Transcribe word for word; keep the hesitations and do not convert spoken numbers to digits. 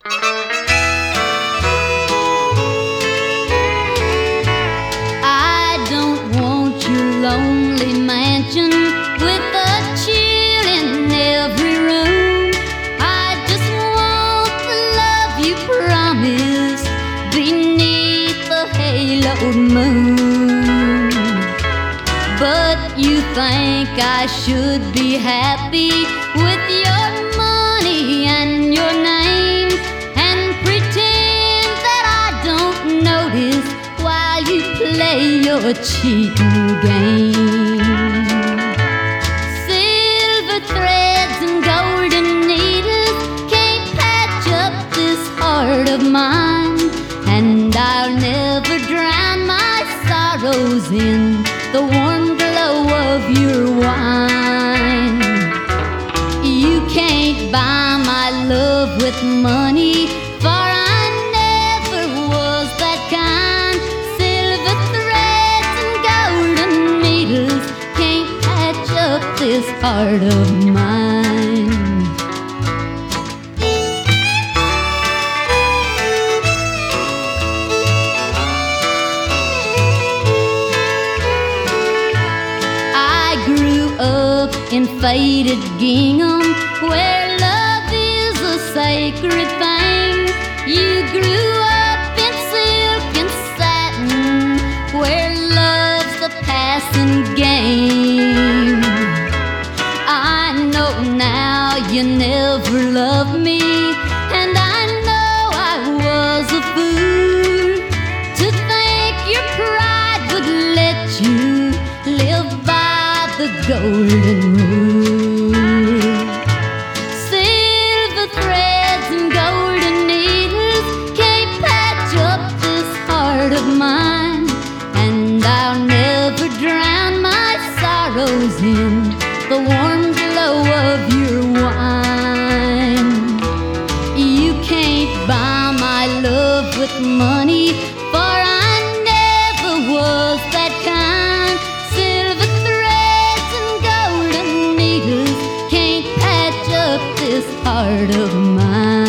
I don't want your lonely mansion with a chill in every room. I just want the love you promised beneath the haloed moon. But you think I should be happy with your money and your name, and pretend that I don't notice while you play your cheating game. Silver threads and golden needles can't patch up this heart of mine, and I'll never drown my sorrows in the warm glow of your wine. You can't buy my love with money, for I never was that kind. Silver threads and golden needles can't patch up this heart of mine. In faded gingham, where love is a sacred thing. You grew up in silk and satin, where love's the passing game. I know now you never loved me, and I know I was a fool to think your pride would let you live by the golden rule. Silver threads and golden needles can't patch up this heart of mine, and I'll never drown my sorrows in the warm glow of your wine. You can't buy my love with money, for I never was that kind. Silver threads and golden needles can't patch up this heart of mine.